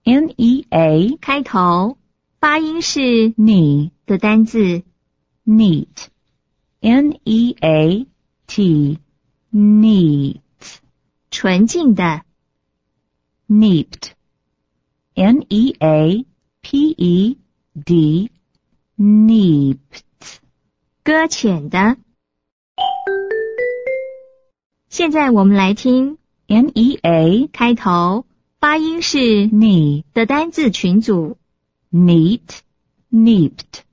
N-E-A 开头，发音是你的单字 neat N-E-A-T neat 纯净的 neat N-E-A-P-E-D neat 搁浅的。现在我们来听 N-E-A 开头，发音是你的单字群组。 neat neat